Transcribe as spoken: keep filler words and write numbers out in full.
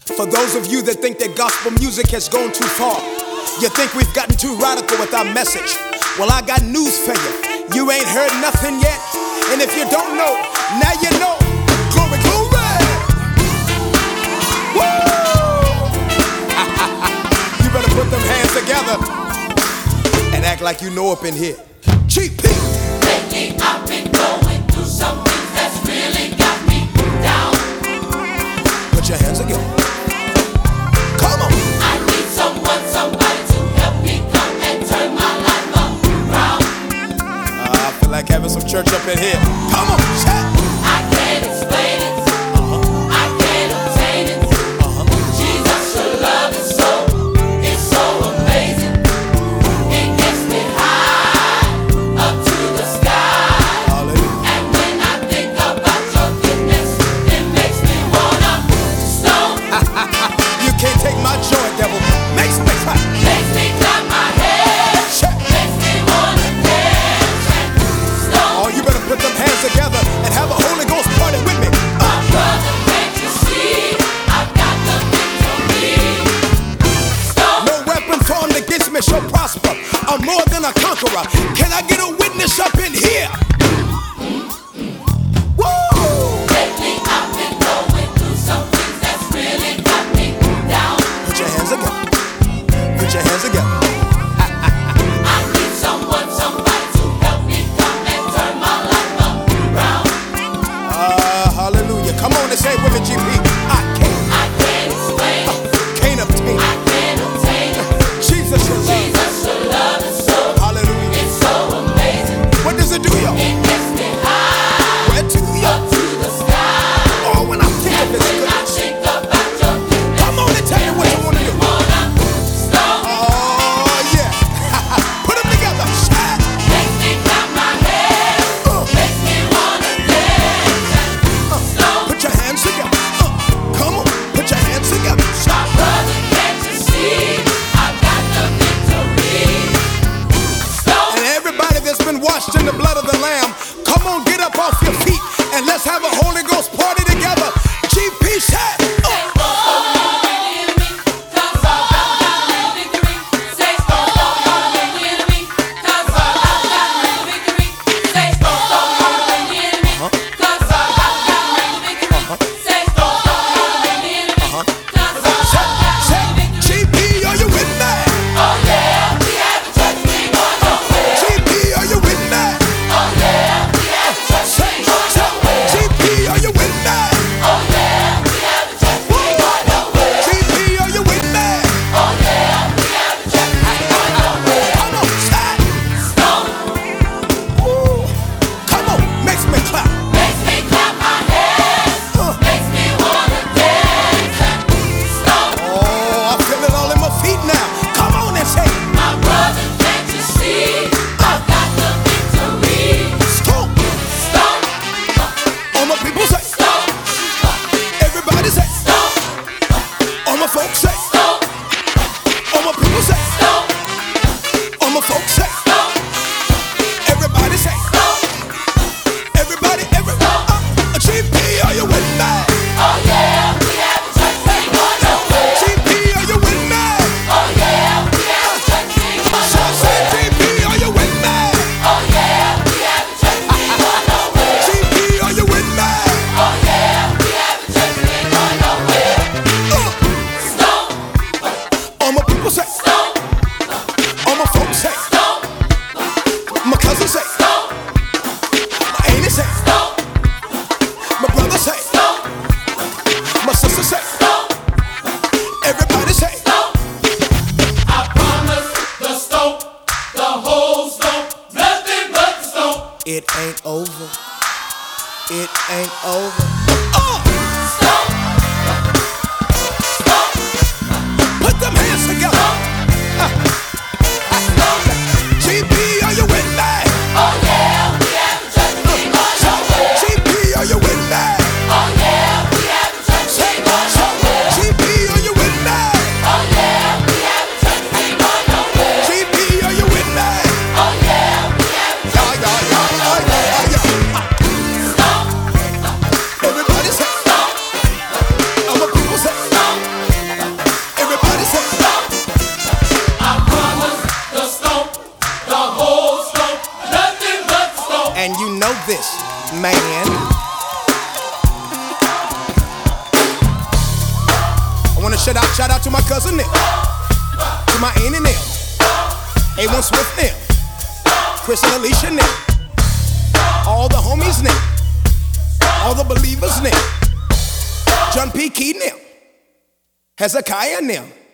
For those of you that think that gospel music has gone too far, you think we've gotten too radical with our message. Well, I got news for you. You ain't heard nothing yet. And if you don't know, now you know. Glory, glory! Woo! You better put them hands together and act like you know up in here. G P! Lately I've been going through some things that's really got me down. Put your hands together. Come on! I need someone, somebody to help me come and turn my life around. Uh, I feel like having some church up in here. Come on, chat! I can't explain it. Uh-huh. I can't obtain it. Uh-huh. Jesus, your love is so, it's so amazing. It gets me high up to the sky. Hallelujah. And when I think about your goodness, it makes me wanna stone. You can't take my joy, devil. Makes me clap. Makes me clap my hands. Check. Makes me wanna dance and stone. Oh, you better put them hands together and have a Holy Ghost party with me. My brother, can't you see? I've got the victory. Stone. No weapon formed against me shall prosper. I'm more than a conqueror. Can I get a witness up in here? Woo! Lately I've been going through some things that's really got me down. Put your hands together. Put your hands together. I need someone, somebody to help me come and turn my life around. Uh, hallelujah. Come on and say it with me, G P. I can't, I can't explain it. can't obtain I it. can't obtain it. Jesus, your love. Jesus, your love is so, Hallelujah. it's so amazing. What does it do, y'all? It gets me high Where to, up y'all? to the sky. Oh, when I think of His When I goodness. think about your goodness, Come on and tell me what you want to do. wanna stone. Oh, yeah. Put them together. Shout. Makes me clap my hands. Uh, Makes me wanna dance and stone. Put your hands together. Uh, come on. Put your hands together. My Shout. brother, can't you see? I've got the victory. Stone. And everybody that's been washed in the blood of the Lamb, come on, get up off your feet and let's have a Holy Ghost party together. G P shout. Uh, G P, are you with me? G P, are you with me? G P, are you with me? G P, are you with me? Come on, shout. Ooh, come on, makes me clap. Uh, oh, I feel it all in my feet now. Come on and say, stomp. All my people say, everybody say, all my folks say, all my people say, all my folks say, everybody say, everybody, everybody. Uh, G P, are you with me? G P, are you with me? So say, G P, are you with me? G P, are you with me? Uh, all my people say, all my folks say, my cousin say, my auntie say, my brother say, my sister say, everybody say, I promise the stomp, the whole stomp, nothing but the stomp. it ain't over. It ain't over. Uh, put them hands together. Uh, G P, are you with me? G P, are you with me? G P, are you with me? G P, are you with me? Yeah, yeah, yeah, yeah, yeah, yeah, yeah. Everybody know this, man. I wanna shout out, shout out to my cousin Nick, to my aunt and them, A one Swift them, Chris and Alicia them, all the homies them, all the believers them, John P. Key them, Hezekiah them.